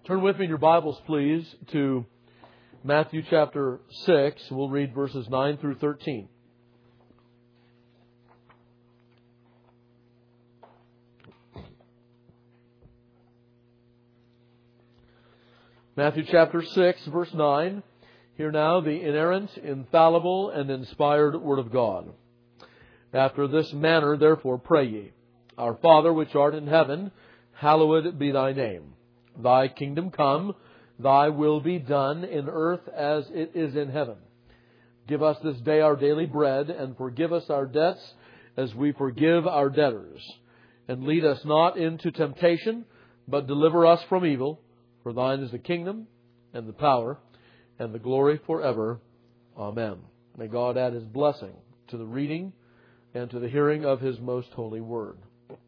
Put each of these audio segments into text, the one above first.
Turn with me in your Bibles, please, to Matthew chapter 6. We'll read verses 9 through 13. Matthew chapter 6, verse 9. Hear now the inerrant, infallible, and inspired Word of God. After this manner, therefore, pray ye. Our Father, which art in heaven, hallowed be thy name. Thy kingdom come, thy will be done in earth as it is in heaven. Give us this day our daily bread, and forgive us our debts as we forgive our debtors. And lead us not into temptation, but deliver us from evil. For thine is the kingdom, and the power, and the glory forever. Amen. May God add His blessing to the reading and to the hearing of His most holy word.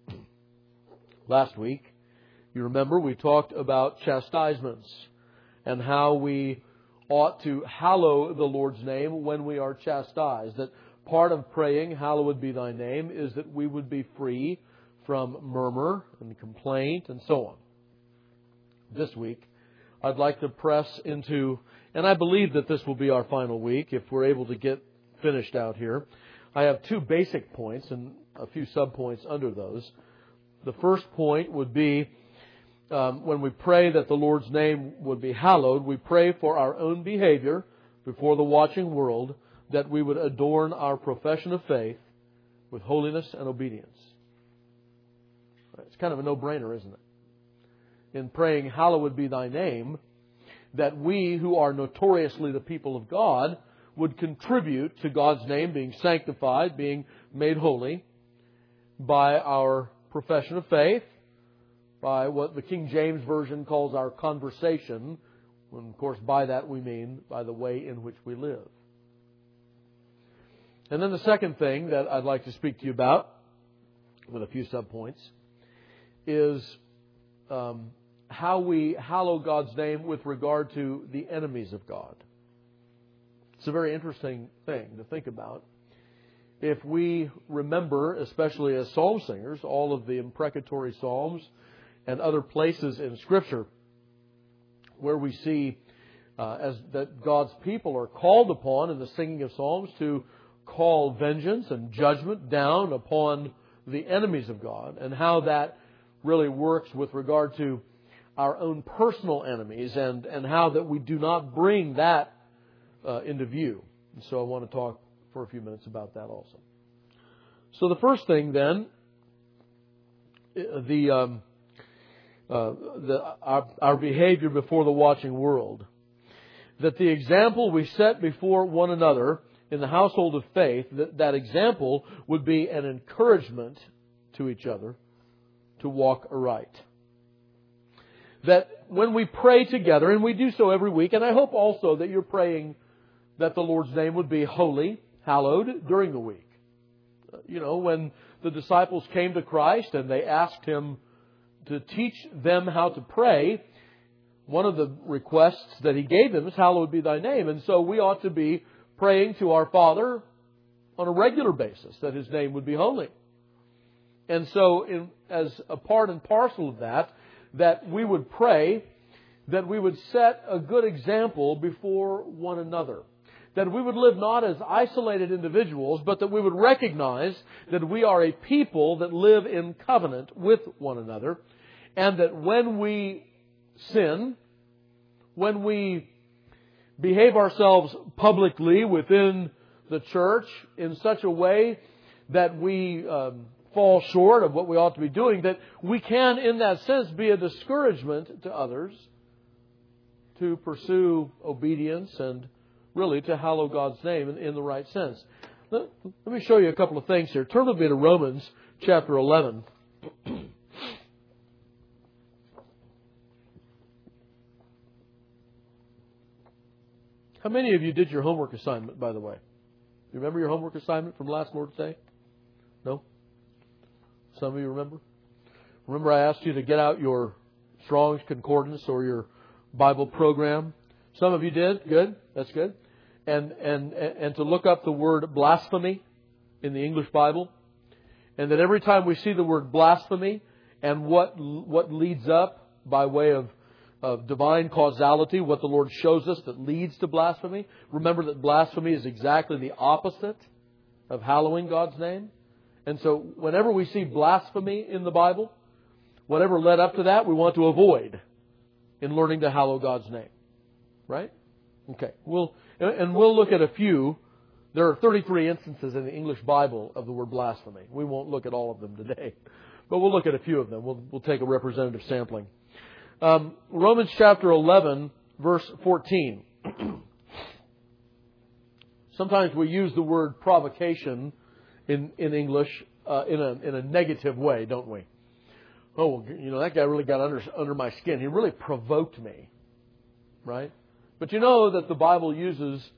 Last week, you remember we talked about chastisements and how we ought to hallow the Lord's name when we are chastised. That part of praying, hallowed be thy name, is that we would be free from murmur and complaint and so on. This week, I'd like to press into, and I believe that this will be our final week if we're able to get finished out here. I have two basic points and a few subpoints under those. The first point would be when we pray that the Lord's name would be hallowed, we pray for our own behavior before the watching world, that we would adorn our profession of faith with holiness and obedience. It's kind of a no-brainer, isn't it? In praying, hallowed be thy name, that we who are notoriously the people of God would contribute to God's name being sanctified, being made holy by our profession of faith, by what the King James Version calls our conversation, when of course by that we mean by the way in which we live. And then the second thing that I'd like to speak to you about, with a few subpoints, is how we hallow God's name with regard to the enemies of God. It's a very interesting thing to think about. If we remember, especially as psalm singers, all of the imprecatory psalms and other places in Scripture where we see that God's people are called upon in the singing of psalms to call vengeance and judgment down upon the enemies of God, and how that really works with regard to our own personal enemies, and how that we do not bring that into view. And so I want to talk for a few minutes about that also. So the first thing then, our behavior before the watching world. That the example we set before one another in the household of faith, that example would be an encouragement to each other to walk aright. That when we pray together, and we do so every week, and I hope also that you're praying that the Lord's name would be holy, hallowed during the week. You know, when the disciples came to Christ and they asked Him to teach them how to pray, one of the requests that He gave them is, hallowed be thy name. And so we ought to be praying to our Father on a regular basis that His name would be holy. And so as a part and parcel of that we would pray that we would set a good example before one another. That we would live not as isolated individuals, but that we would recognize that we are a people that live in covenant with one another. And that when we sin, when we behave ourselves publicly within the church in such a way that we fall short of what we ought to be doing, that we can, in that sense, be a discouragement to others to pursue obedience and really to hallow God's name in the right sense. Let me show you a couple of things here. Turn with me to Romans chapter 11. How many of you did your homework assignment, by the way? You remember your homework assignment from last Lord's Day? No? Some of you remember? Remember I asked you to get out your Strong's Concordance or your Bible program? Some of you did. Good. That's good. And to look up the word blasphemy in the English Bible. And that every time we see the word blasphemy and what leads up by way of divine causality, what the Lord shows us that leads to blasphemy. Remember that blasphemy is exactly the opposite of hallowing God's name. And so whenever we see blasphemy in the Bible, whatever led up to that, we want to avoid in learning to hallow God's name. Right? Okay. We'll look at a few. There are 33 instances in the English Bible of the word blasphemy. We won't look at all of them today, but we'll look at a few of them. We'll take a representative sampling. Romans chapter 11, verse 14. Sometimes we use the word provocation in English in a negative way, don't we? Oh, that guy really got under my skin. He really provoked me, right? But you know that the Bible uses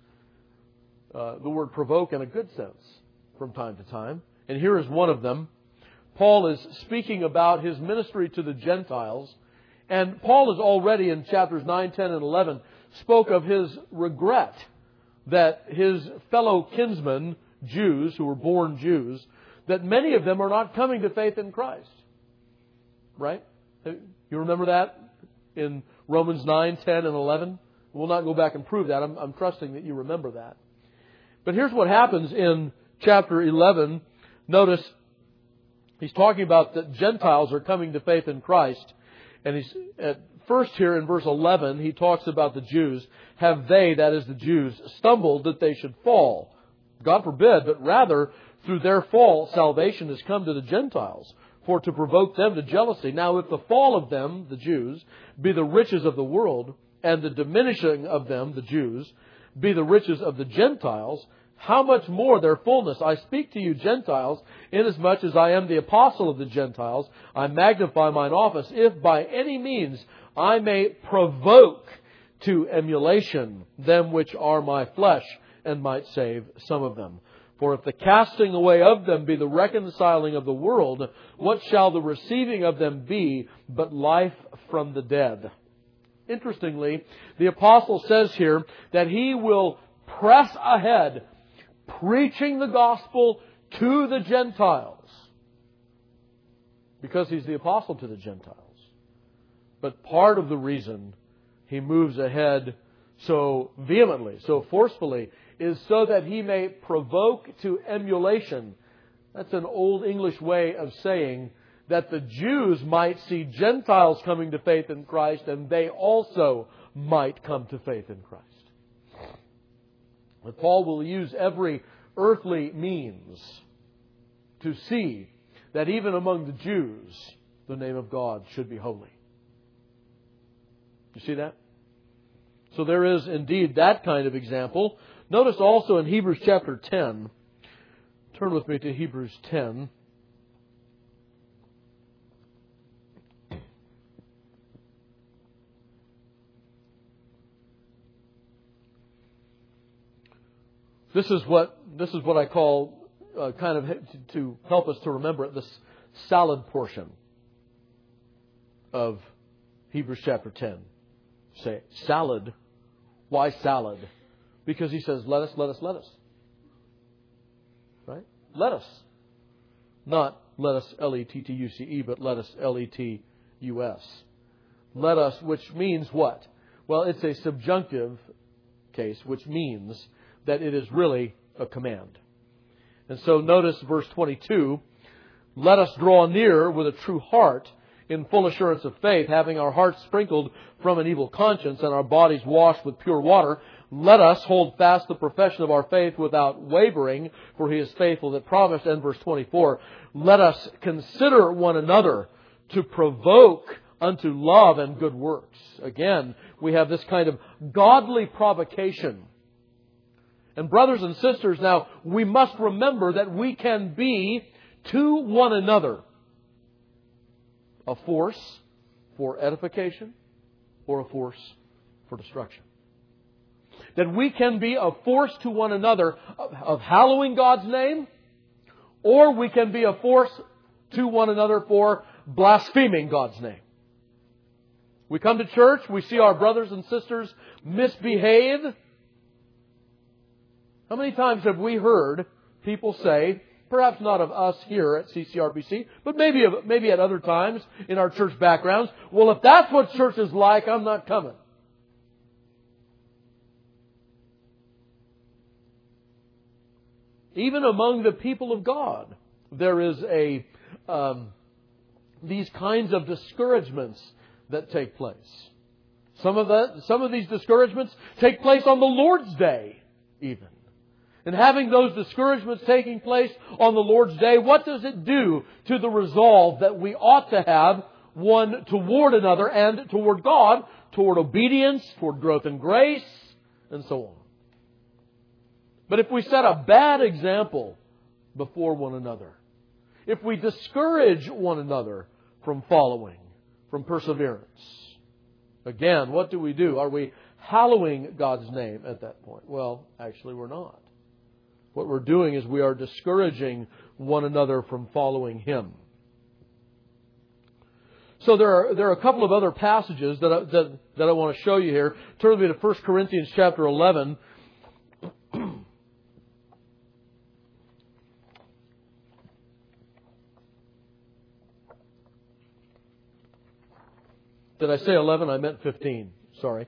the word provoke in a good sense from time to time. And here is one of them. Paul is speaking about his ministry to the Gentiles. And Paul has already in chapters 9, 10, and 11 spoke of his regret that his fellow kinsmen, Jews, who were born Jews, that many of them are not coming to faith in Christ. Right? You remember that in Romans 9, 10, and 11? We'll not go back and prove that. I'm trusting that you remember that. But here's what happens in chapter 11. Notice he's talking about that Gentiles are coming to faith in Christ. And he's at first here in verse 11, he talks about the Jews. Have they, that is the Jews, stumbled that they should fall? God forbid, but rather through their fall, salvation has come to the Gentiles, for to provoke them to jealousy. Now, if the fall of them, the Jews, be the riches of the world, and the diminishing of them, the Jews, be the riches of the Gentiles, how much more their fullness? I speak to you Gentiles, inasmuch as I am the apostle of the Gentiles. I magnify mine office, if by any means I may provoke to emulation them which are my flesh, and might save some of them. For if the casting away of them be the reconciling of the world, what shall the receiving of them be but life from the dead? Interestingly, the apostle says here that he will press ahead preaching the gospel to the Gentiles because he's the apostle to the Gentiles. But part of the reason he moves ahead so vehemently, so forcefully, is so that he may provoke to emulation. That's an old English way of saying that the Jews might see Gentiles coming to faith in Christ and they also might come to faith in Christ. But Paul will use every earthly means to see that even among the Jews, the name of God should be holy. You see that? So there is indeed that kind of example. Notice also in Hebrews chapter 10. Turn with me to Hebrews 10. This is what I call kind of to help us to remember it, this salad portion of Hebrews chapter 10. Say, salad. Why salad? Because he says, let us. Right? Let us. Not let us, L-E-T-T-U-C-E, but let us, L-E-T-U-S. Let us, which means what? Well, it's a subjunctive case, which means that it is really a command. And so notice verse 22, let us draw near with a true heart in full assurance of faith, having our hearts sprinkled from an evil conscience and our bodies washed with pure water. Let us hold fast the profession of our faith without wavering, for He is faithful that promised. And verse 24, let us consider one another to provoke unto love and good works. Again, we have this kind of godly provocation. And brothers and sisters, now we must remember that we can be to one another a force for edification or a force for destruction. That we can be a force to one another of hallowing God's name, or we can be a force to one another for blaspheming God's name. We come to church, we see our brothers and sisters misbehave. How many times have we heard people say perhaps not of us here at CCRBC, but maybe at other times in our church backgrounds. Well, if that's what church is like, I'm not coming. Even among the people of God, there is these kinds of discouragements that take place. Some of these discouragements take place on the Lord's Day, even. And having those discouragements taking place on the Lord's Day, what does it do to the resolve that we ought to have, one toward another and toward God, toward obedience, toward growth in grace, and so on? But if we set a bad example before one another, if we discourage one another from following, from perseverance, again, what do we do? Are we hallowing God's name at that point? Well, actually we're not. What we're doing is we are discouraging one another from following Him. So there are a couple of other passages that I want to show you here. Turn with me to 1 Corinthians chapter 11. Did I say 11? I meant 15. Sorry.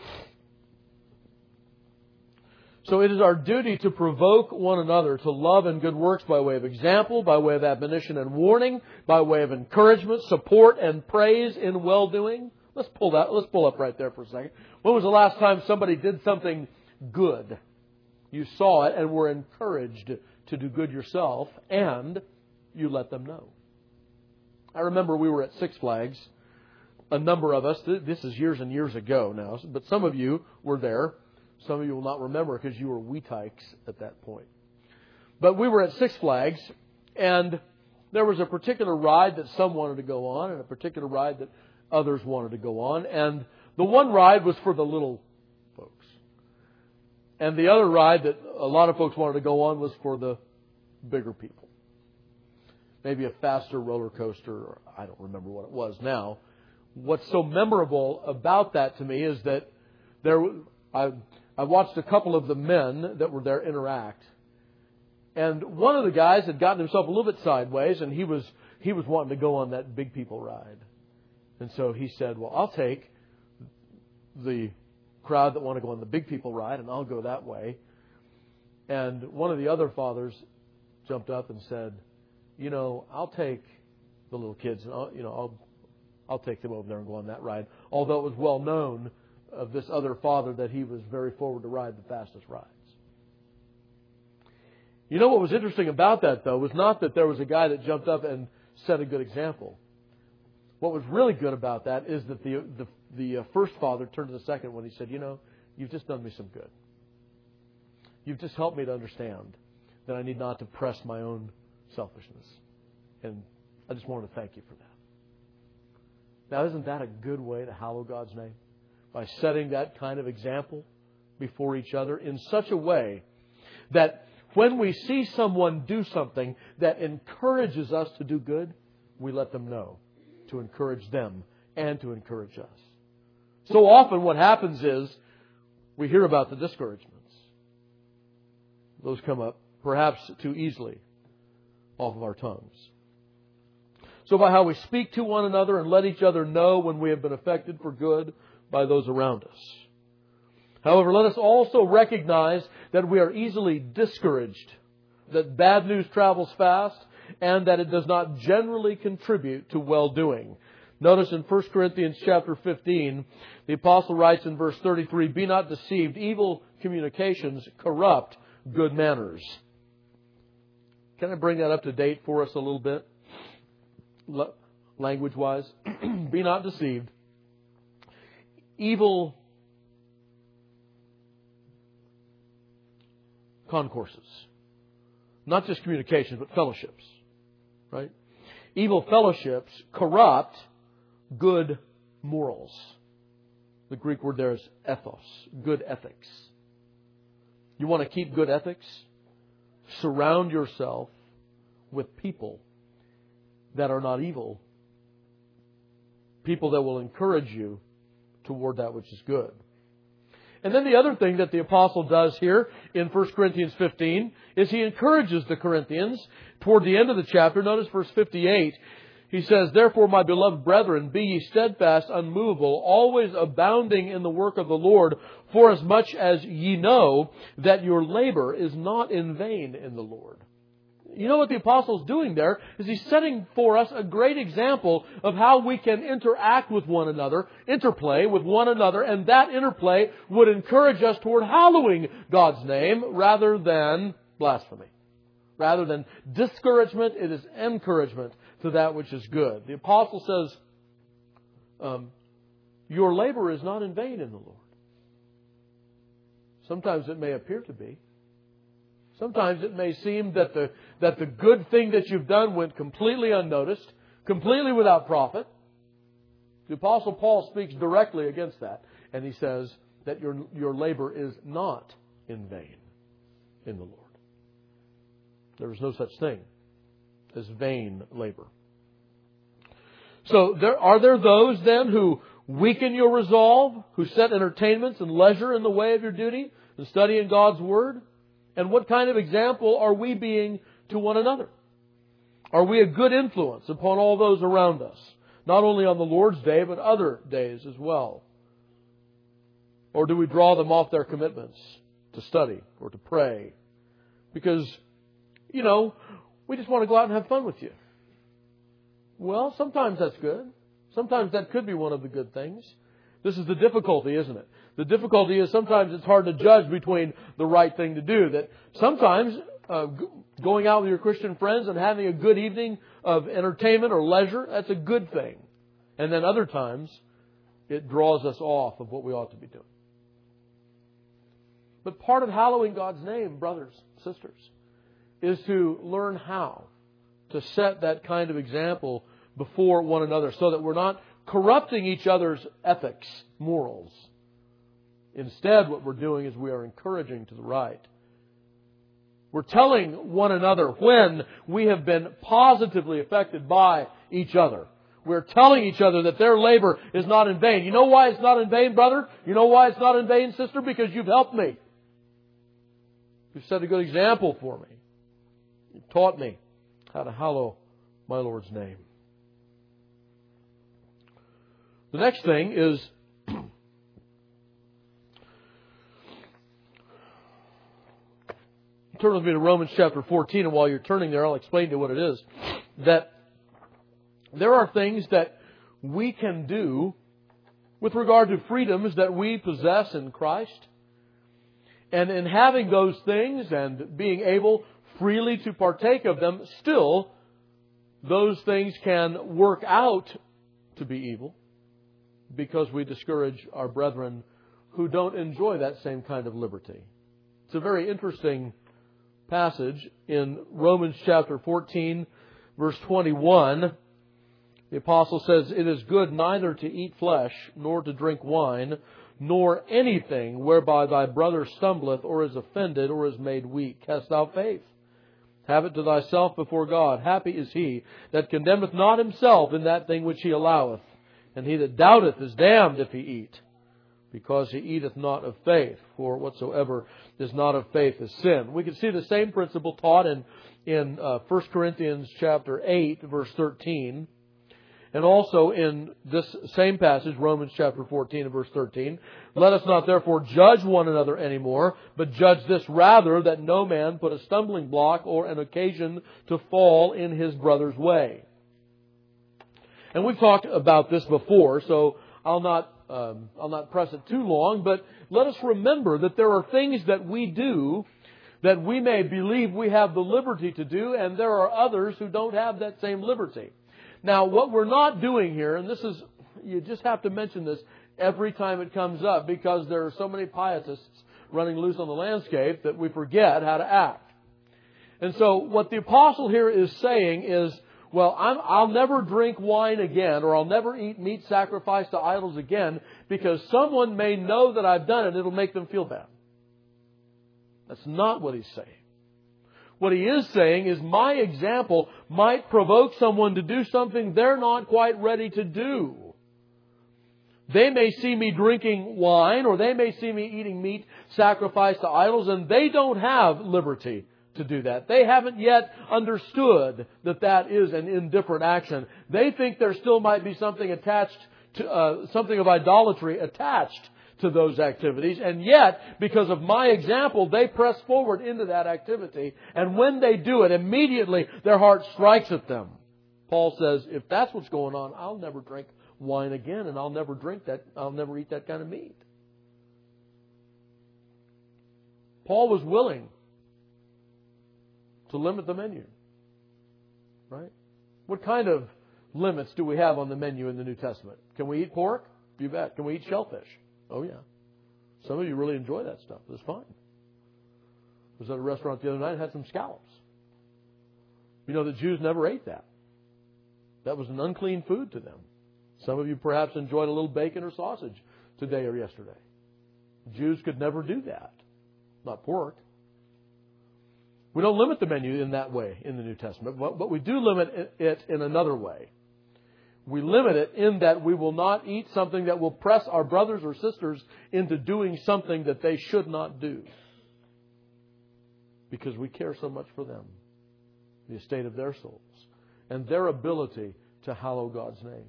So it is our duty to provoke one another to love and good works by way of example, by way of admonition and warning, by way of encouragement, support, and praise in well-doing. Let's pull up right there for a second. When was the last time somebody did something good? You saw it and were encouraged to do good yourself, and you let them know. I remember we were at Six Flags. A number of us, this is years and years ago now, but some of you were there. Some of you will not remember because you were wee tykes at that point. But we were at Six Flags, and there was a particular ride that some wanted to go on and a particular ride that others wanted to go on. And the one ride was for the little folks. And the other ride that a lot of folks wanted to go on was for the bigger people. Maybe a faster roller coaster, or I don't remember what it was now. What's so memorable about that to me is that I watched a couple of the men that were there interact. And one of the guys had gotten himself a little bit sideways, and he was wanting to go on that big people ride. And so he said, well, I'll take the crowd that want to go on the big people ride, and I'll go that way. And one of the other fathers jumped up and said, I'll take the little kids, and I'll take them over there and go on that ride. Although it was well known of this other father that he was very forward to ride the fastest rides. You know what was interesting about that, though, was not that there was a guy that jumped up and set a good example. What was really good about that is that the first father turned to the second one. He said, you've just done me some good. You've just helped me to understand that I need not to press my own selfishness. And I just want to thank you for that. Now, isn't that a good way to hallow God's name? By setting that kind of example before each other in such a way that when we see someone do something that encourages us to do good, we let them know to encourage them and to encourage us. So often what happens is we hear about the discouragements. Those come up perhaps too easily off of our tongues. So by how we speak to one another and let each other know when we have been affected for good by those around us. However, let us also recognize that we are easily discouraged, that bad news travels fast, and that it does not generally contribute to well-doing. Notice in 1 Corinthians chapter 15, the apostle writes in verse 33, "Be not deceived, evil communications corrupt good manners." Can I bring that up to date for us a little bit? Language-wise. Be not deceived. Evil concourses. Not just communications, but fellowships. Right? Evil fellowships corrupt good morals. The Greek word there is ethos. Good ethics. You want to keep good ethics? Surround yourself with people that are not evil. People that will encourage you toward that which is good. And then the other thing that the apostle does here in 1 Corinthians 15 is he encourages the Corinthians toward the end of the chapter. Notice verse 58. He says, "Therefore, my beloved brethren, be ye steadfast, unmovable, always abounding in the work of the Lord, for as much as ye know that your labor is not in vain in the Lord." You know what the apostle's doing there is he's setting for us a great example of how we can interact with one another, interplay with one another, and that interplay would encourage us toward hallowing God's name rather than blasphemy. Rather than discouragement, it is encouragement to that which is good. The apostle says, your labor is not in vain in the Lord. Sometimes it may appear to be. Sometimes it may seem that the good thing that you've done went completely unnoticed, completely without profit. The Apostle Paul speaks directly against that. And he says that your labor is not in vain in the Lord. There is no such thing as vain labor. So are there those then who weaken your resolve, who set entertainments and leisure in the way of your duty and studying God's Word? And what kind of example are we being to one another? Are we a good influence upon all those around us? Not only on the Lord's Day, but other days as well. Or do we draw them off their commitments to study or to pray? Because, we just want to go out and have fun with you. Well, sometimes that's good. Sometimes that could be one of the good things. This is the difficulty, isn't it? The difficulty is sometimes it's hard to judge between the right thing to do. That sometimes going out with your Christian friends and having a good evening of entertainment or leisure, that's a good thing. And then other times it draws us off of what we ought to be doing. But part of hallowing God's name, brothers, sisters, is to learn how to set that kind of example before one another so that we're not corrupting each other's ethics, morals. Instead, what we're doing is we are encouraging to the right. We're telling one another when we have been positively affected by each other. We're telling each other that their labor is not in vain. You know why it's not in vain, brother? You know why it's not in vain, sister? Because you've helped me. You've set a good example for me. You've taught me how to hallow my Lord's name. The next thing is turn with me to Romans chapter 14, and while you're turning there, I'll explain to you what it is. That there are things that we can do with regard to freedoms that we possess in Christ. And in having those things and being able freely to partake of them, still, those things can work out to be evil because we discourage our brethren who don't enjoy that same kind of liberty. It's a very interesting passage in Romans chapter 14, verse 21. The apostle says, "It is good neither to eat flesh, nor to drink wine, nor anything whereby thy brother stumbleth, or is offended, or is made weak. Hast thou faith? Have it to thyself before God. Happy is he that condemneth not himself in that thing which he alloweth. And he that doubteth is damned if he eat, because he eateth not of faith. For whatsoever is not of faith is sin." We can see the same principle taught in 1 Corinthians chapter 8, verse 13. And also in this same passage, Romans chapter 14 and verse 13. "Let us not therefore judge one another anymore, but judge this rather, that no man put a stumbling block or an occasion to fall in his brother's way." And we've talked about this before, so I'll not press it too long, but let us remember that there are things that we do that we may believe we have the liberty to do, and there are others who don't have that same liberty. Now, what we're not doing here, and this is, you just have to mention this every time it comes up because there are so many pietists running loose on the landscape that we forget how to act. And so what the apostle here is saying is, well, I'll never drink wine again, or I'll never eat meat sacrificed to idols again, because someone may know that I've done it and it'll make them feel bad. That's not what he's saying. What he is saying is my example might provoke someone to do something they're not quite ready to do. They may see me drinking wine, or they may see me eating meat sacrificed to idols, and they don't have liberty to do that. They haven't yet understood that that is an indifferent action. They think there still might be something attached to, something of idolatry attached to those activities. And yet, because of my example, they press forward into that activity. And when they do it, immediately their heart strikes at them. Paul says, if that's what's going on, I'll never drink wine again, and I'll never eat that kind of meat. Paul was willing to limit the menu. Right? What kind of limits do we have on the menu in the New Testament? Can we eat pork? You bet. Can we eat shellfish? Oh, yeah. Some of you really enjoy that stuff. That's fine. I was at a restaurant the other night and had some scallops. You know, the Jews never ate that. That was an unclean food to them. Some of you perhaps enjoyed a little bacon or sausage today or yesterday. Jews could never do that. Not pork. We don't limit the menu in that way in the New Testament, but we do limit it in another way. We limit it in that we will not eat something that will press our brothers or sisters into doing something that they should not do. Because we care so much for them, the estate of their souls, and their ability to hallow God's name.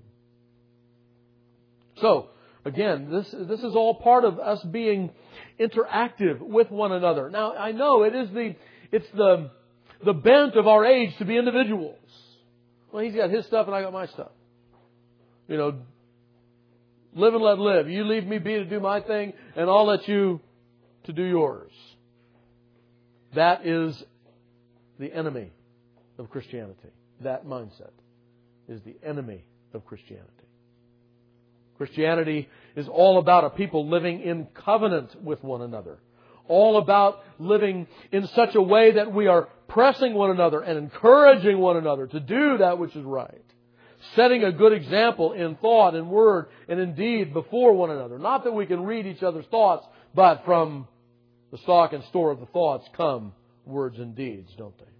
So, again, this is all part of us being interactive with one another. Now, I know it's the bent of our age to be individuals. Well, he's got his stuff and I got my stuff. You know, live and let live. You leave me be to do my thing, and I'll let you to do yours. That is the enemy of Christianity. That mindset is the enemy of Christianity. Christianity is all about a people living in covenant with one another. All about living in such a way that we are pressing one another and encouraging one another to do that which is right. Setting a good example in thought and word and in deed before one another. Not that we can read each other's thoughts, but from the stock and store of the thoughts come words and deeds, don't they?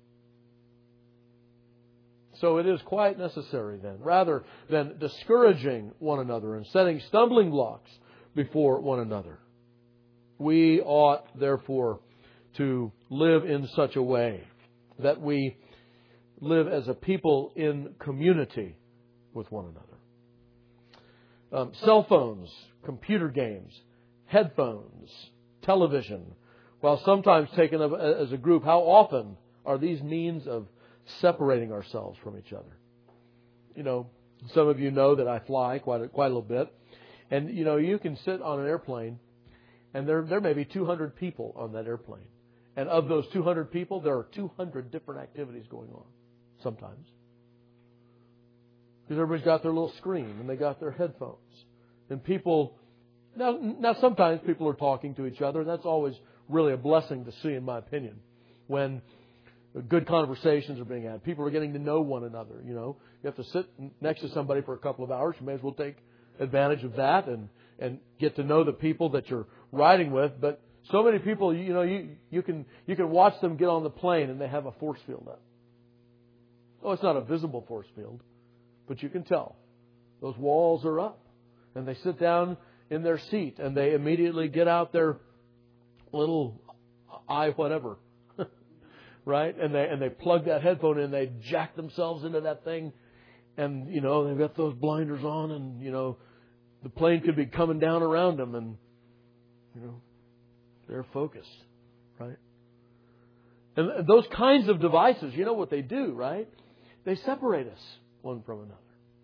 So it is quite necessary then, rather than discouraging one another and setting stumbling blocks before one another, we ought therefore to live in such a way that we live as a people in community with one another. Cell phones, computer games, headphones, television, while sometimes taken up as a group, how often are these means of separating ourselves from each other? You know, some of you know that I fly quite a little bit. And, you know, you can sit on an airplane and there may be 200 people on that airplane. And of those 200 people, there are 200 different activities going on sometimes. Because everybody's got their little screen and they got their headphones. And people, now sometimes people are talking to each other. That's always really a blessing to see, in my opinion, when good conversations are being had. People are getting to know one another, you know. You have to sit next to somebody for a couple of hours. You may as well take advantage of that and get to know the people that you're riding with. But so many people, you know, you can watch them get on the plane and they have a force field up. Oh, it's not a visible force field, but you can tell. Those walls are up. And they sit down in their seat and they immediately get out their little whatever. Right? And they plug that headphone in, they jack themselves into that thing, and, you know, they've got those blinders on, and, you know, the plane could be coming down around them, and, you know, they're focused, right? And those kinds of devices, you know what they do, right? They separate us one from another.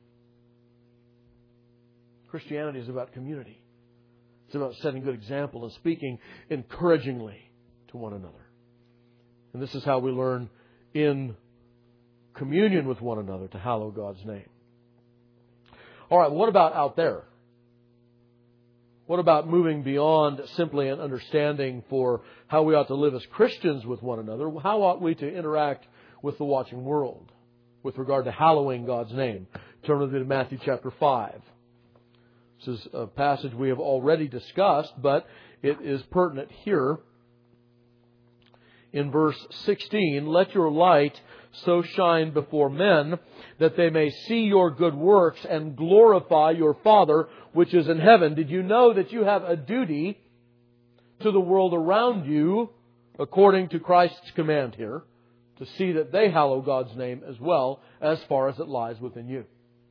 Christianity is about community. It's about setting good example and speaking encouragingly to one another. And this is how we learn in communion with one another to hallow God's name. All right, what about out there? What about moving beyond simply an understanding for how we ought to live as Christians with one another? How ought we to interact with the watching world with regard to hallowing God's name? Turn with me to Matthew chapter 5. This is a passage we have already discussed, but it is pertinent here. In verse 16, let your light so shine before men, that they may see your good works and glorify your Father which is in heaven. Did you know that you have a duty to the world around you, according to Christ's command here, to see that they hallow God's name as well, as far as it lies within you?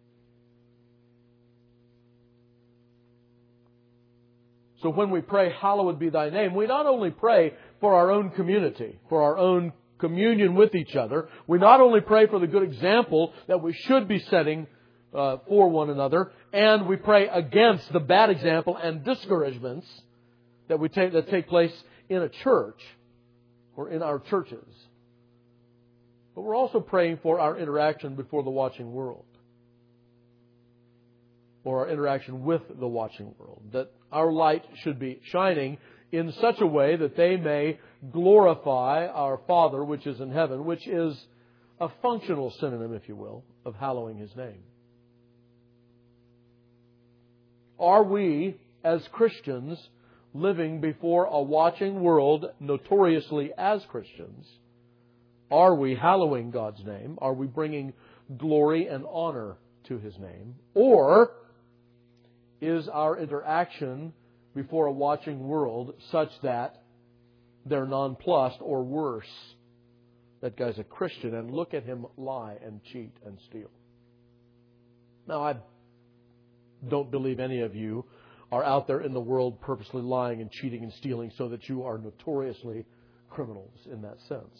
So when we pray, hallowed be thy name, we not only pray for our own community, for our own communion with each other, we not only pray for the good example that we should be setting for one another, and we pray against the bad example and discouragements that take place in a church or in our churches. But we're also praying for our interaction before the watching world, or our interaction with the watching world, that our light should be shining in such a way that they may glorify our Father which is in heaven, which is a functional synonym, if you will, of hallowing His name. Are we, as Christians, living before a watching world, notoriously as Christians? Are we hallowing God's name? Are we bringing glory and honor to His name? Or is our interaction before a watching world such that they're nonplussed, or worse, that guy's a Christian and look at him lie and cheat and steal? Now, I don't believe any of you are out there in the world purposely lying and cheating and stealing so that you are notoriously criminals in that sense.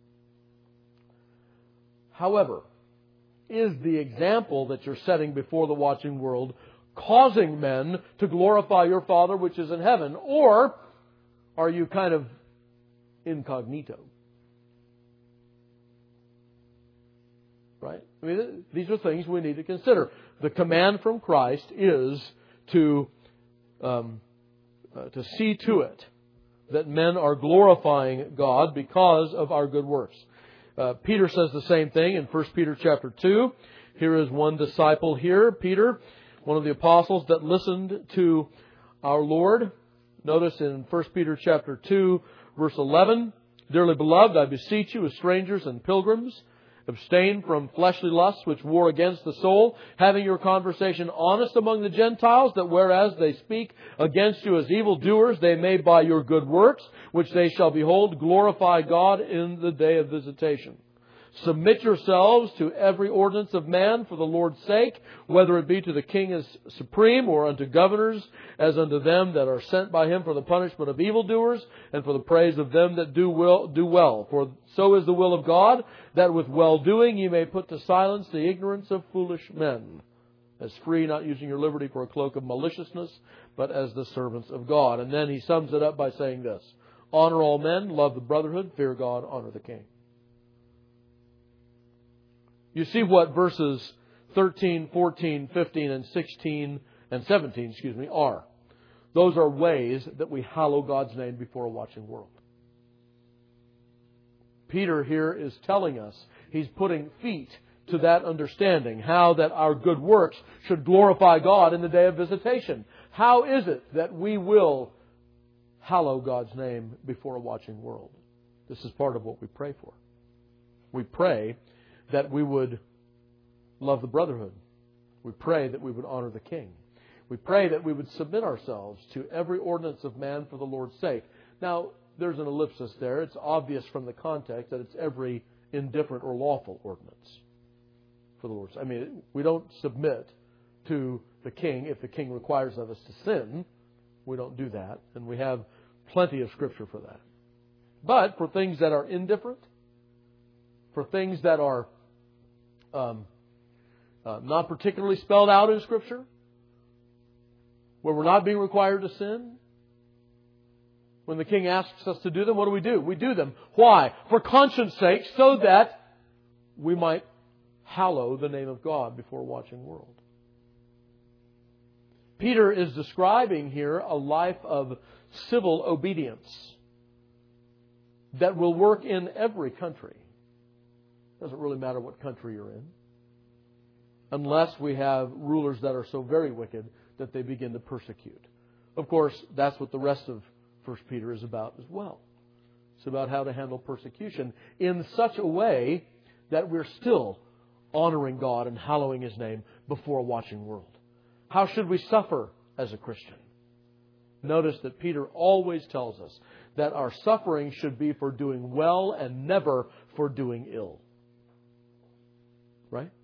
However, is the example that you're setting before the watching world causing men to glorify your Father which is in heaven? Or are you kind of incognito? Right? I mean, these are things we need to consider. The command from Christ is to see to it that men are glorifying God because of our good works. Peter says the same thing in 1 Peter chapter 2. Here is one disciple here, Peter, one of the apostles that listened to our Lord. Notice in 1 Peter chapter 2, verse 11, "Dearly beloved, I beseech you as strangers and pilgrims, abstain from fleshly lusts which war against the soul, having your conversation honest among the Gentiles, that whereas they speak against you as evildoers, they may by your good works, which they shall behold, glorify God in the day of visitation. Submit yourselves to every ordinance of man for the Lord's sake, whether it be to the king as supreme, or unto governors, as unto them that are sent by him for the punishment of evildoers, and for the praise of them that do well. For so is the will of God, that with well-doing ye may put to silence the ignorance of foolish men, as free, not using your liberty for a cloak of maliciousness, but as the servants of God." And then he sums it up by saying this: "Honor all men, love the brotherhood, fear God, honor the king." You see what verses 13, 14, 15, and 16 and 17, are. Those are ways that we hallow God's name before a watching world. Peter here is telling us, he's putting feet to that understanding, how that our good works should glorify God in the day of visitation. How is it that we will hallow God's name before a watching world? This is part of what we pray for. We pray that we would love the brotherhood. We pray that we would honor the king. We pray that we would submit ourselves to every ordinance of man for the Lord's sake. Now, there's an ellipsis there. It's obvious from the context that it's every indifferent or lawful ordinance for the Lord's sake. I mean, we don't submit to the king if the king requires of us to sin. We don't do that, and we have plenty of Scripture for that. But for things that are indifferent, for things that are not particularly spelled out in Scripture, where we're not being required to sin, when the king asks us to do them, what do? We do them. Why? For conscience sake, so that we might hallow the name of God before a watching world. Peter is describing here a life of civil obedience that will work in every country. It doesn't really matter what country you're in, unless we have rulers that are so very wicked that they begin to persecute. Of course, that's what the rest of 1 Peter is about as well. It's about how to handle persecution in such a way that we're still honoring God and hallowing His name before a watching world. How should we suffer as a Christian? Notice that Peter always tells us that our suffering should be for doing well and never for doing ill. Right?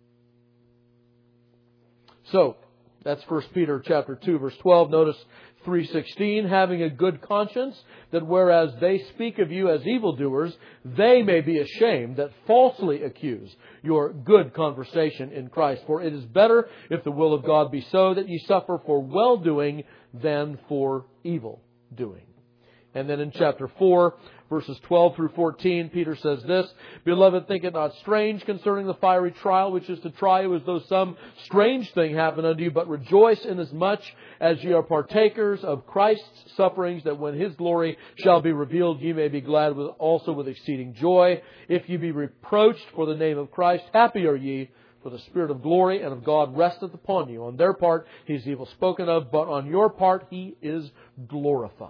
So, that's 1 Peter chapter 2, verse 12. Notice 3:16, having a good conscience, that whereas they speak of you as evildoers, they may be ashamed that falsely accuse your good conversation in Christ. For it is better, if the will of God be so, that ye suffer for well-doing than for evil-doing. And then in chapter 4, verses 12 through 14, Peter says this, Beloved, think it not strange concerning the fiery trial, which is to try you as though some strange thing happened unto you, but rejoice inasmuch as ye are partakers of Christ's sufferings, that when His glory shall be revealed, ye may be glad also with exceeding joy. If ye be reproached for the name of Christ, happy are ye, for the Spirit of glory and of God resteth upon you. On their part He is evil spoken of, but on your part He is glorified.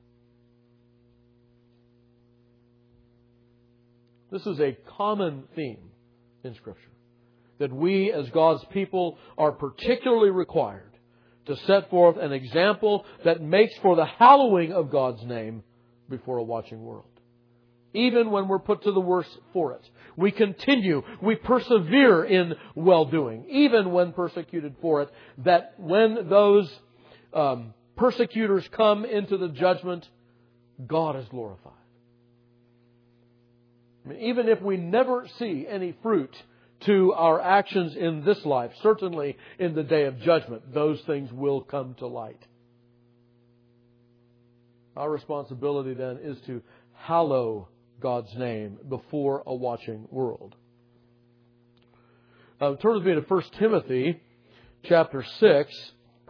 This is a common theme in Scripture, that we as God's people are particularly required to set forth an example that makes for the hallowing of God's name before a watching world. Even when we're put to the worse for it. We continue, we persevere in well-doing, even when persecuted for it, that when those persecutors come into the judgment, God is glorified. I mean, even if we never see any fruit to our actions in this life, certainly in the day of judgment, those things will come to light. Our responsibility then is to hallow God's name before a watching world. Turn with me to 1 Timothy chapter 6.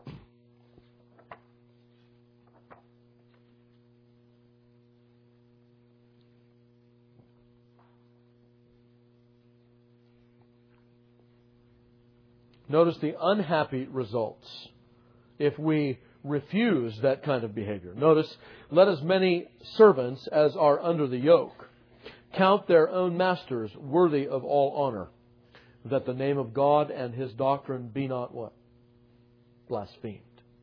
Notice the unhappy results if we refuse that kind of behavior. Notice, let as many servants as are under the yoke count their own masters worthy of all honor, that the name of God and His doctrine be not what? Blasphemed.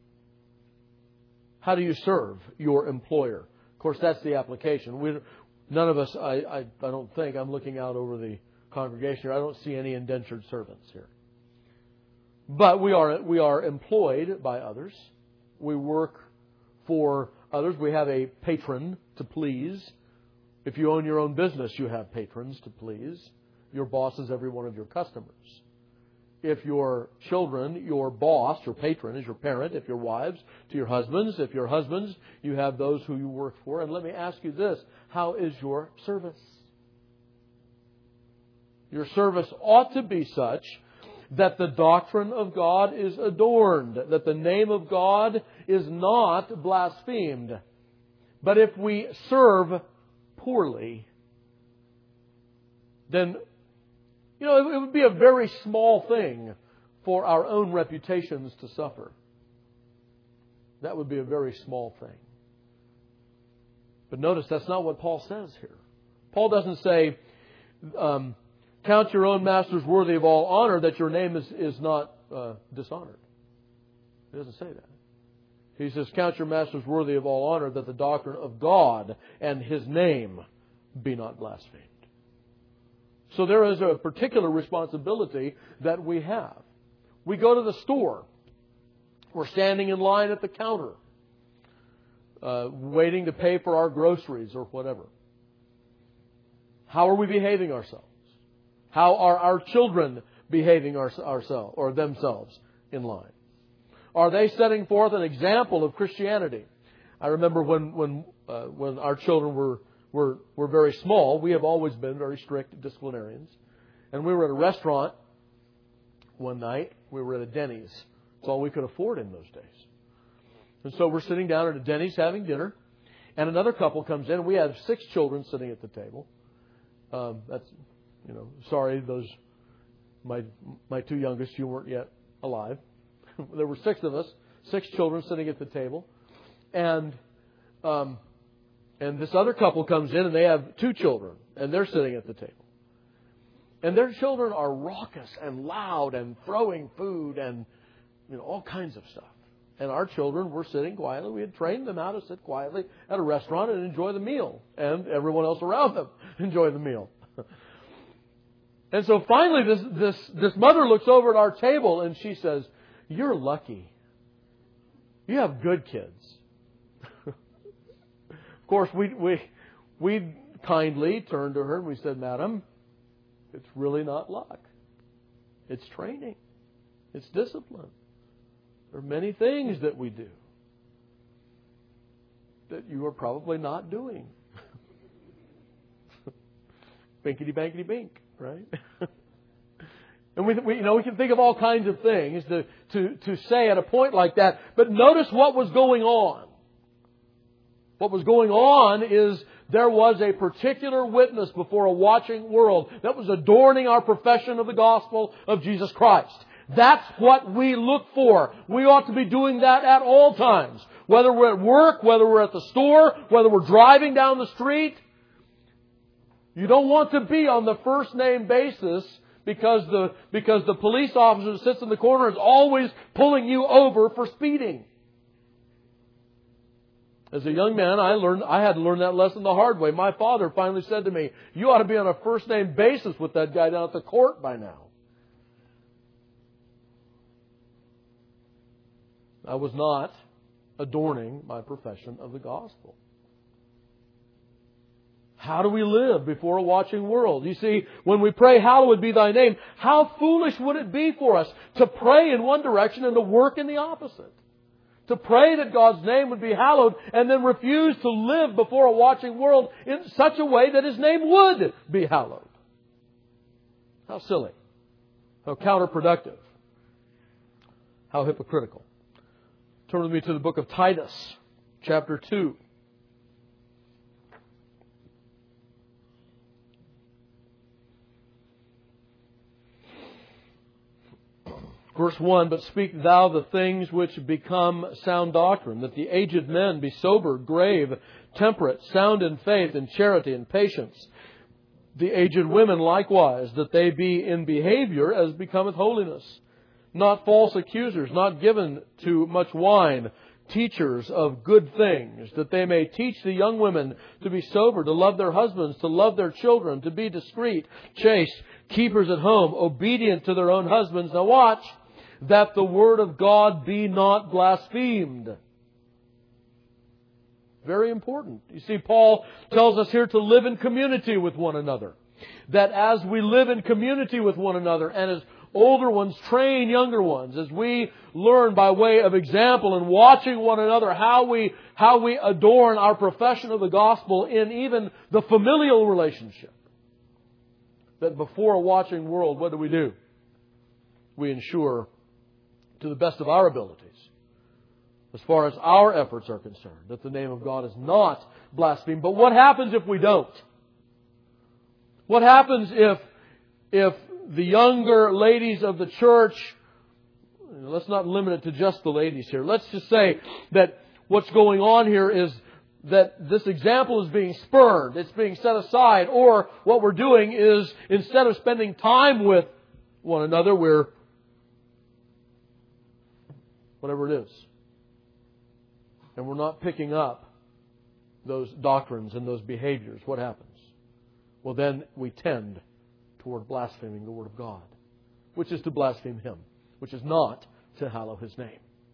How do you serve your employer? Of course, that's the application. None of us, I don't think, I'm looking out over the congregation here, I don't see any indentured servants here. But we are employed by others. We work for others. We have a patron to please. If you own your own business, you have patrons to please. Your boss is every one of your customers. If your children, your boss, your patron is your parent. If your wives, to your husbands. If your husbands, you have those who you work for. And let me ask you this. How is your service? Your service ought to be such that the doctrine of God is adorned, that the name of God is not blasphemed. But if we serve poorly, then, it would be a very small thing for our own reputations to suffer. That would be a very small thing. But notice that's not what Paul says here. Paul doesn't say, count your own masters worthy of all honor, that your name is not dishonored. He doesn't say that. He says, count your masters worthy of all honor, that the doctrine of God and His name be not blasphemed. So there is a particular responsibility that we have. We go to the store. We're standing in line at the counter, waiting to pay for our groceries or whatever. How are we behaving ourselves? How are our children behaving ourselves or themselves in line? Are they setting forth an example of Christianity? I remember when our children were very small, we have always been very strict disciplinarians. And we were at a restaurant one night. We were at a Denny's. It's all we could afford in those days. And so we're sitting down at a Denny's having dinner. And another couple comes in. We have 6 children sitting at the table. Sorry, my 2 youngest, you weren't yet alive. There were 6 of us, 6 children sitting at the table. And this other couple comes in and they have 2 children and they're sitting at the table. And their children are raucous and loud and throwing food and all kinds of stuff. And our children were sitting quietly. We had trained them how to sit quietly at a restaurant and enjoy the meal. And everyone else around them enjoy the meal. And so finally this mother looks over at our table and she says, "You're lucky. You have good kids." Of course, we kindly turned to her and we said, "Madam, it's really not luck. It's training. It's discipline. There are many things that we do that you are probably not doing." Binkity bankity bink, right? And we can think of all kinds of things to say at a point like that. But notice what was going on. What was going on is there was a particular witness before a watching world that was adorning our profession of the gospel of Jesus Christ. That's what we look for. We ought to be doing that at all times. Whether we're at work, whether we're at the store, whether we're driving down the street. You don't want to be on the first name basis because the police officer that sits in the corner is always pulling you over for speeding. As a young man, I had to learn that lesson the hard way. My father finally said to me, "You ought to be on a first name basis with that guy down at the court by now." I was not adorning my profession of the gospel. How do we live before a watching world? You see, when we pray, "Hallowed be thy name," how foolish would it be for us to pray in one direction and to work in the opposite? To pray that God's name would be hallowed and then refuse to live before a watching world in such a way that His name would be hallowed. How silly. How counterproductive. How hypocritical. Turn with me to the book of Titus, chapter 2. Verse 1, "But speak thou the things which become sound doctrine, that the aged men be sober, grave, temperate, sound in faith, in charity, and patience. The aged women likewise, that they be in behavior as becometh holiness. Not false accusers, not given to much wine, teachers of good things, that they may teach the young women to be sober, to love their husbands, to love their children, to be discreet, chaste, keepers at home, obedient to their own husbands." Now watch. "That the word of God be not blasphemed." Very important. You see, Paul tells us here to live in community with one another. That as we live in community with one another, and as older ones train younger ones, as we learn by way of example and watching one another how we adorn our profession of the gospel in even the familial relationship, that before a watching world, what do? We ensure to the best of our abilities, as far as our efforts are concerned, that the name of God is not blasphemed. But what happens if we don't? What happens if the younger ladies of the church, let's not limit it to just the ladies here. Let's just say that what's going on here is that this example is being spurned. It's being set aside. Or what we're doing is, instead of spending time with one another, we're whatever it is. And we're not picking up those doctrines and those behaviors. What happens? Well, then we tend toward blaspheming the Word of God, which is to blaspheme Him, which is not to hallow His name.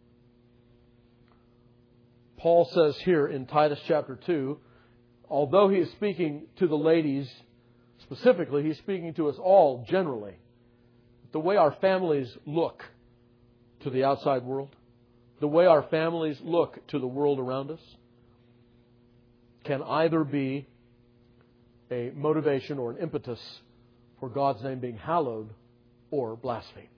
Paul says here in Titus chapter 2, although he is speaking to the ladies specifically, he's speaking to us all generally. The way our families look to the outside world, the way our families look to the world around us, can either be a motivation or an impetus for God's name being hallowed or blasphemed.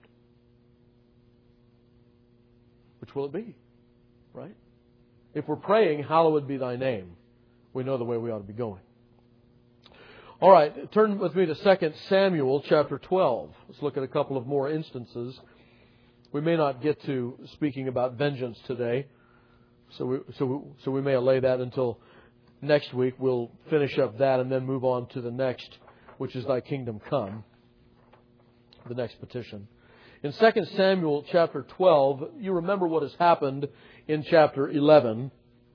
Which will it be? Right? If we're praying, "Hallowed be thy name," we know the way we ought to be going. All right, turn with me to 2 Samuel chapter 12. Let's look at a couple of more instances. We may not get to speaking about vengeance today, so we may allay that until next week. We'll finish up that and then move on to the next, which is "Thy kingdom come." the next petition. In 2 Samuel chapter 12, you remember what has happened in chapter 11.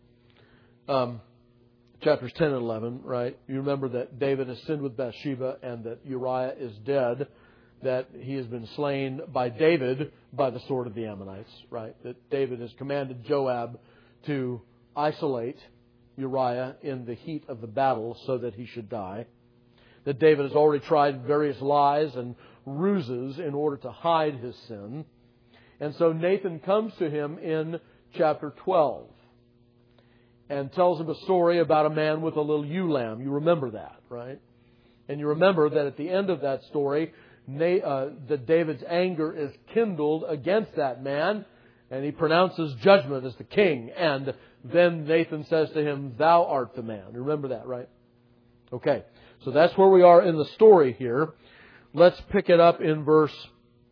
Chapters 10 and 11, right? You remember that David has sinned with Bathsheba and that Uriah is dead, that he has been slain by David by the sword of the Ammonites, right? That David has commanded Joab to isolate Uriah in the heat of the battle so that he should die. That David has already tried various lies and ruses in order to hide his sin. And so Nathan comes to him in chapter 12 and tells him a story about a man with a little ewe lamb. You remember that, right? And you remember that at the end of that story, that David's anger is kindled against that man, and he pronounces judgment as the king. And then Nathan says to him, "Thou art the man." You remember that, right? Okay, so that's where we are in the story here. Let's pick it up in verse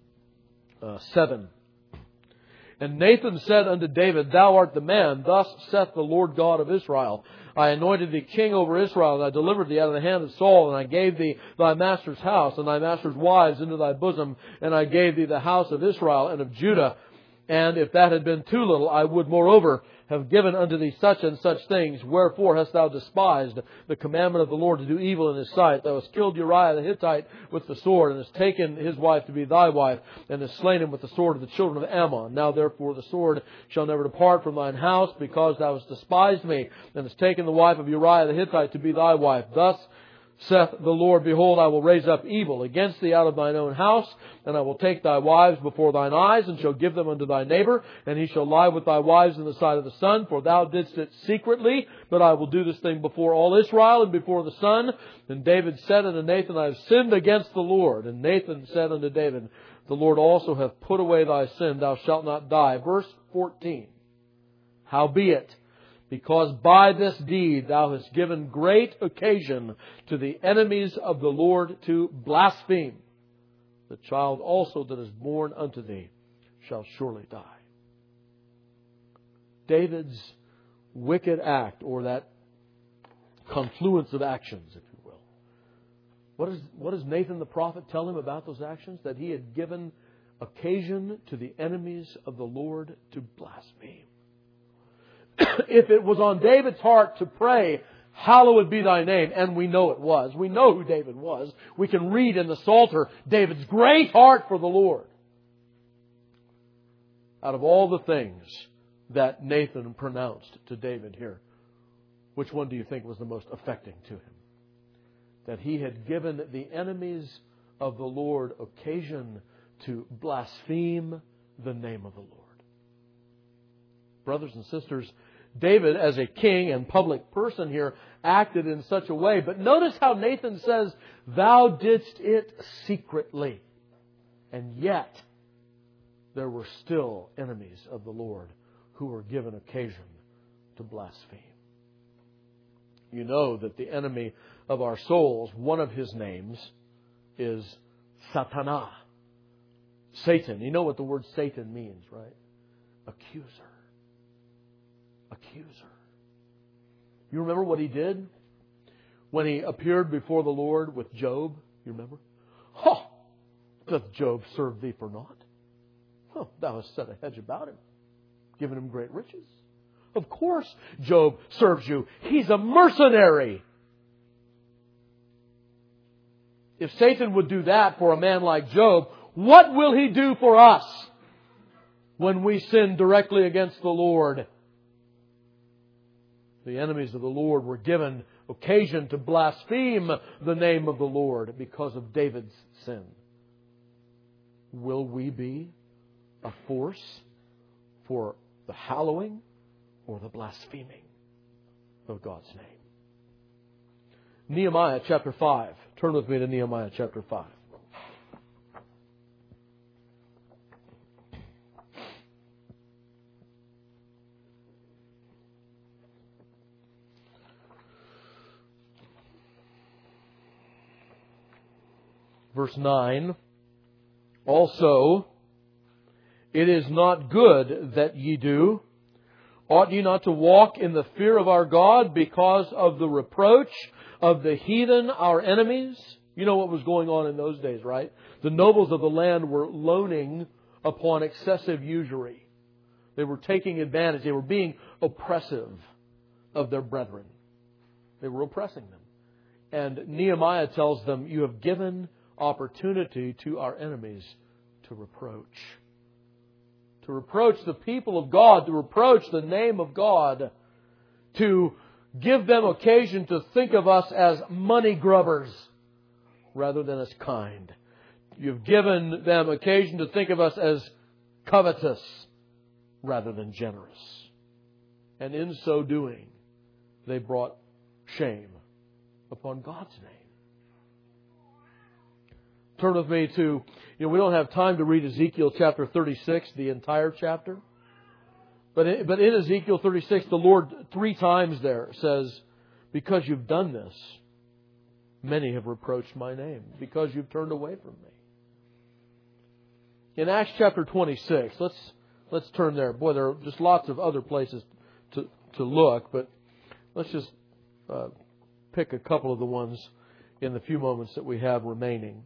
7. And Nathan said unto David, "Thou art the man. Thus saith the Lord God of Israel. I anointed thee king over Israel, and I delivered thee out of the hand of Saul, and I gave thee thy master's house and thy master's wives into thy bosom, and I gave thee the house of Israel and of Judah. And if that had been too little, I would moreover have given unto thee such and such things. Wherefore hast thou despised the commandment of the Lord to do evil in His sight? Thou hast killed Uriah the Hittite with the sword, and hast taken his wife to be thy wife, and hast slain him with the sword of the children of Ammon. Now therefore the sword shall never depart from thine house, because thou hast despised me, and hast taken the wife of Uriah the Hittite to be thy wife. Thus saith the Lord, Behold, I will raise up evil against thee out of thine own house, and I will take thy wives before thine eyes, and shall give them unto thy neighbor, and he shall lie with thy wives in the sight of the sun, for thou didst it secretly, but I will do this thing before all Israel and before the sun. And David said unto Nathan, I have sinned against the Lord. And Nathan said unto David, The Lord also hath put away thy sin, thou shalt not die. Verse 14. Howbeit, because by this deed thou hast given great occasion to the enemies of the Lord to blaspheme, the child also that is born unto thee shall surely die. David's wicked act, or that confluence of actions, if you will. What does Nathan the prophet tell him about those actions? That he had given occasion to the enemies of the Lord to blaspheme. If it was on David's heart to pray, hallowed be thy name, and we know it was. We know who David was. We can read in the Psalter David's great heart for the Lord. Out of all the things that Nathan pronounced to David here, which one do you think was the most affecting to him? That he had given the enemies of the Lord occasion to blaspheme the name of the Lord. Brothers and sisters, David, as a king and public person here, acted in such a way. But notice how Nathan says, Thou didst it secretly. And yet, there were still enemies of the Lord who were given occasion to blaspheme. You know that the enemy of our souls, one of his names is Satana. Satan. You know what the word Satan means, right? Accuser. Accuser. You remember what he did when he appeared before the Lord with Job? You remember? Oh, doth Job serve thee for naught? Oh, thou hast set a hedge about him, given him great riches. Of course Job serves you. He's a mercenary. If Satan would do that for a man like Job, what will he do for us when we sin directly against the Lord? The enemies of the Lord were given occasion to blaspheme the name of the Lord because of David's sin. Will we be a force for the hallowing or the blaspheming of God's name? Nehemiah chapter 5. Turn with me to Nehemiah chapter 5. Verse 9, Also, it is not good that ye do. Ought ye not to walk in the fear of our God because of the reproach of the heathen, our enemies? You know what was going on in those days, right? The nobles of the land were loaning upon excessive usury. They were taking advantage. They were being oppressive of their brethren. They were oppressing them. And Nehemiah tells them, you have given opportunity to our enemies to reproach. To reproach the people of God, to reproach the name of God, to give them occasion to think of us as money grubbers rather than as kind. You've given them occasion to think of us as covetous rather than generous. And in so doing, they brought shame upon God's name. Turn with me to, we don't have time to read Ezekiel chapter 36, the entire chapter. But in Ezekiel 36, the Lord 3 times there says, because you've done this, many have reproached my name, because you've turned away from me. In Acts chapter 26, let's turn there. Boy, there are just lots of other places to look, but let's just pick a couple of the ones in the few moments that we have remaining.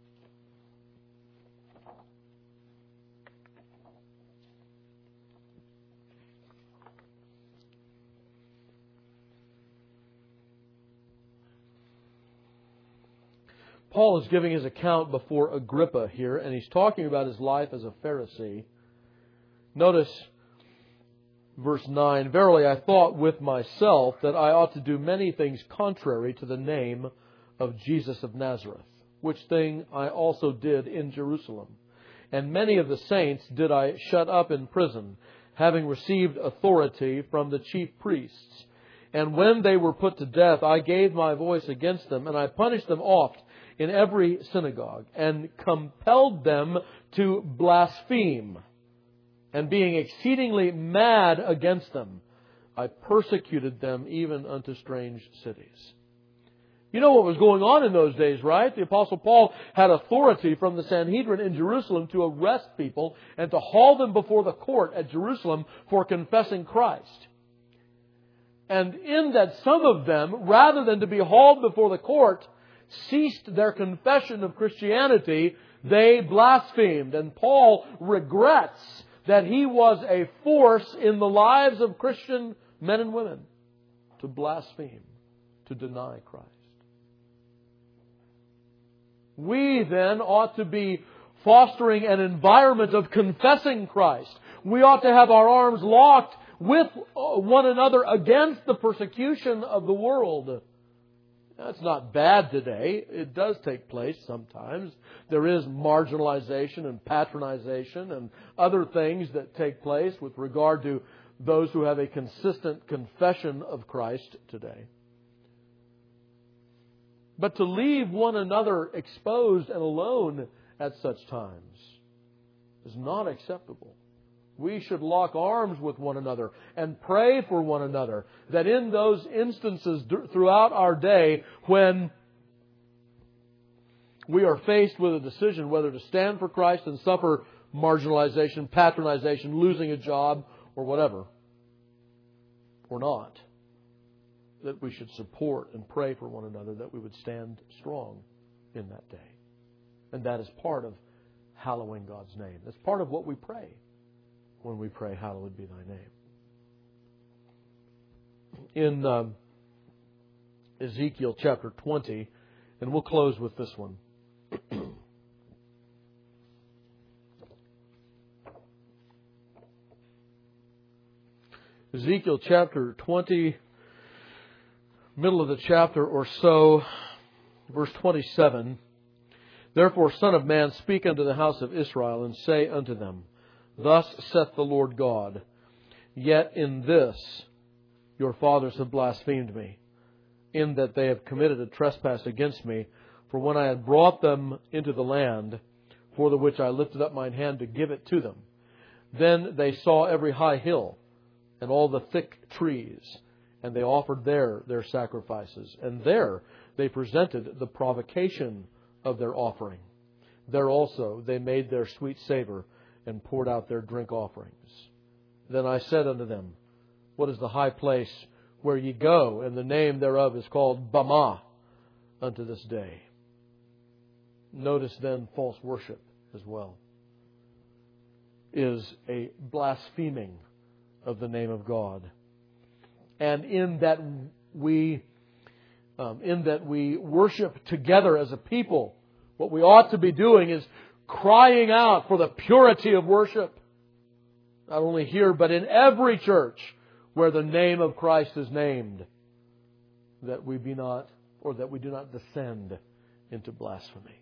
Paul is giving his account before Agrippa here, and he's talking about his life as a Pharisee. Notice verse 9, verily I thought with myself that I ought to do many things contrary to the name of Jesus of Nazareth, which thing I also did in Jerusalem. And many of the saints did I shut up in prison, having received authority from the chief priests. And when they were put to death, I gave my voice against them, and I punished them oft in every synagogue, and compelled them to blaspheme. And being exceedingly mad against them, I persecuted them even unto strange cities. You know what was going on in those days, right? The Apostle Paul had authority from the Sanhedrin in Jerusalem to arrest people and to haul them before the court at Jerusalem for confessing Christ. And in that some of them, rather than to be hauled before the court, ceased their confession of Christianity, they blasphemed. And Paul regrets that he was a force in the lives of Christian men and women to blaspheme, to deny Christ. We then ought to be fostering an environment of confessing Christ. We ought to have our arms locked with one another against the persecution of the world. That's not bad today. It does take place sometimes. There is marginalization and patronization and other things that take place with regard to those who have a consistent confession of Christ today. But to leave one another exposed and alone at such times is not acceptable. We should lock arms with one another and pray for one another, that in those instances throughout our day when we are faced with a decision whether to stand for Christ and suffer marginalization, patronization, losing a job, or whatever, or not, that we should support and pray for one another, that we would stand strong in that day. And that is part of hallowing God's name. That's part of what we pray when we pray, hallowed be thy name. In Ezekiel chapter 20, and we'll close with this one. Ezekiel chapter 20, middle of the chapter or so, verse 27. Therefore, Son of man, speak unto the house of Israel, and say unto them, Thus saith the Lord God, Yet in this your fathers have blasphemed me, in that they have committed a trespass against me. For when I had brought them into the land, for the which I lifted up mine hand to give it to them, then they saw every high hill, and all the thick trees, and they offered there their sacrifices. And there they presented the provocation of their offering. There also they made their sweet savor, and poured out their drink offerings. Then I said unto them, What is the high place where ye go? And the name thereof is called Bamah unto this day. Notice then false worship as well is a blaspheming of the name of God. And in that we worship together as a people, what we ought to be doing is crying out for the purity of worship. Not only here, but in every church where the name of Christ is named, that we do not descend into blasphemy.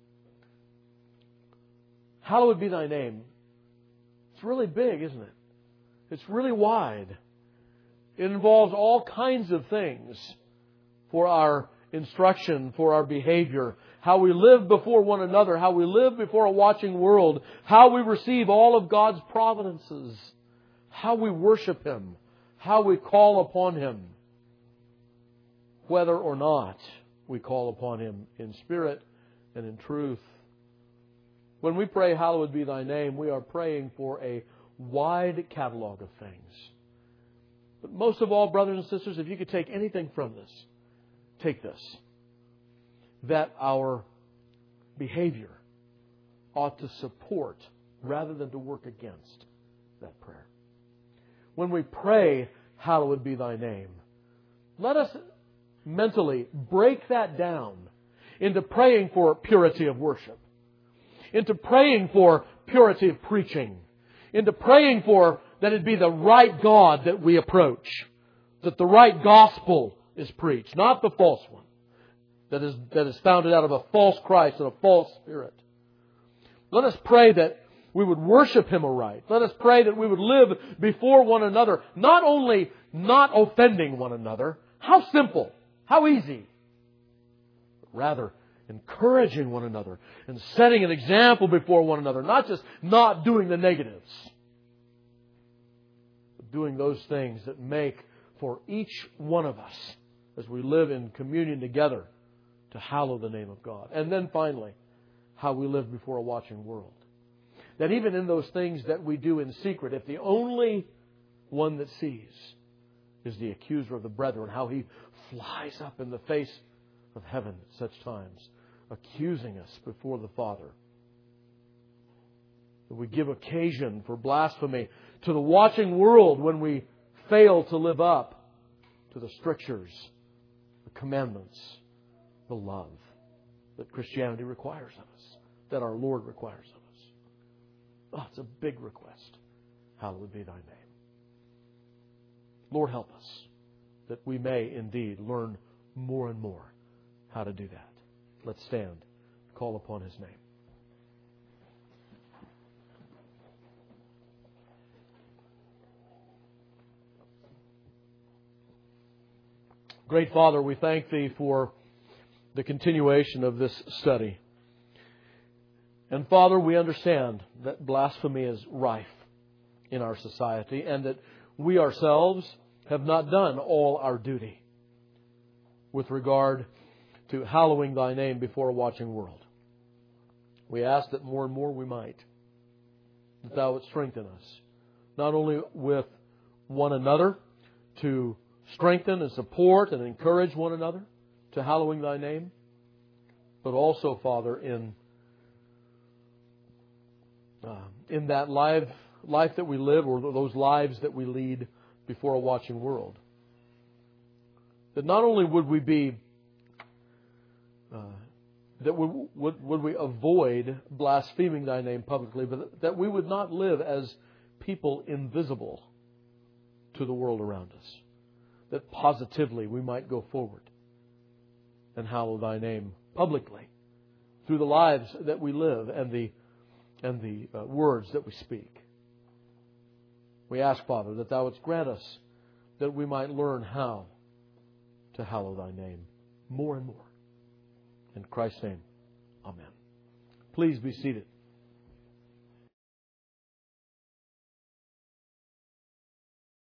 Hallowed be thy name. It's really big, isn't it? It's really wide. It involves all kinds of things for our instruction, for our behavior, how we live before one another, how we live before a watching world, how we receive all of God's providences, how we worship Him, how we call upon Him, whether or not we call upon Him in spirit and in truth. When we pray, hallowed be thy name, we are praying for a wide catalog of things. But most of all, brothers and sisters, if you could take anything from this, take this. That our behavior ought to support rather than to work against that prayer. When we pray, hallowed be thy name, let us mentally break that down into praying for purity of worship, into praying for purity of preaching, into praying for that it be the right God that we approach, that the right gospel is preached, not the false one that is founded out of a false Christ and a false spirit. Let us pray that we would worship Him aright. Let us pray that we would live before one another, not only not offending one another. How simple, how easy. But rather encouraging one another and setting an example before one another, not just not doing the negatives, but doing those things that make for each one of us, as we live in communion together, to hallow the name of God. And then finally, how we live before a watching world. That even in those things that we do in secret, if the only one that sees is the accuser of the brethren, how he flies up in the face of heaven at such times, accusing us before the Father. That we give occasion for blasphemy to the watching world when we fail to live up to the strictures, the commandments, the love that Christianity requires of us, that our Lord requires of us. Oh, it's a big request. Hallowed be thy name. Lord, help us that we may indeed learn more and more how to do that. Let's stand, call upon His name. Great Father, we thank Thee for the continuation of this study. And Father, we understand that blasphemy is rife in our society and that we ourselves have not done all our duty with regard to hallowing Thy name before a watching world. We ask that more and more we might, that Thou would strengthen us, not only with one another, to strengthen and support and encourage one another to hallowing Thy name, but also, Father, in that life that we live, or those lives that we lead before a watching world. That not only would we be, would we avoid blaspheming Thy name publicly, but that we would not live as people invisible to the world around us. That positively we might go forward and hallow Thy name publicly through the lives that we live and the words that we speak. We ask, Father, that Thou wouldst grant us that we might learn how to hallow Thy name more and more. In Christ's name, amen. Please be seated.